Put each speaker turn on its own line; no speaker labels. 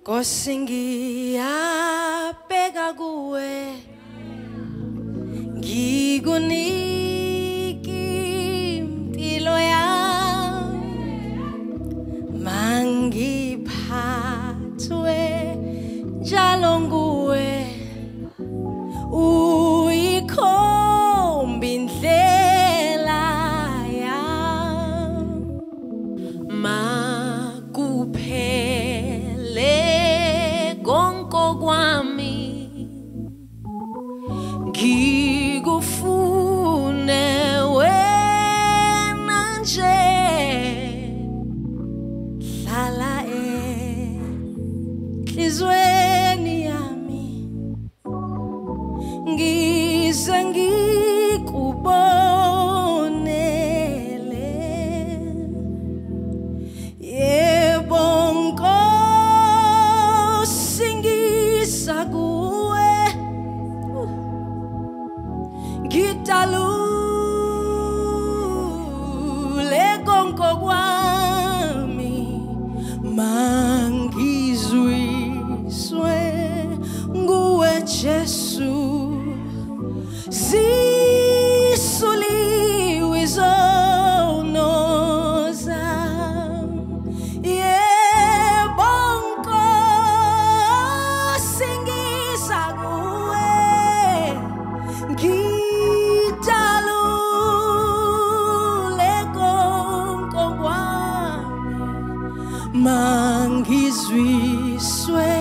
Ngiyabheka kuwe ngikuniki impilo yami mangiphathwe njalo nguwe uyikhomba indlela yami makuphele konke kwami ngikufune wena nje hlala enhlizweni yami ngize ngikubonele yebo Nkosi ngisakuwe ngidalule konke kwami mangizwiswe nguwe Jesu zisuliwe izono zami yebo Nkosi ngisakuwe ngidalule konke kwami mangizwiswe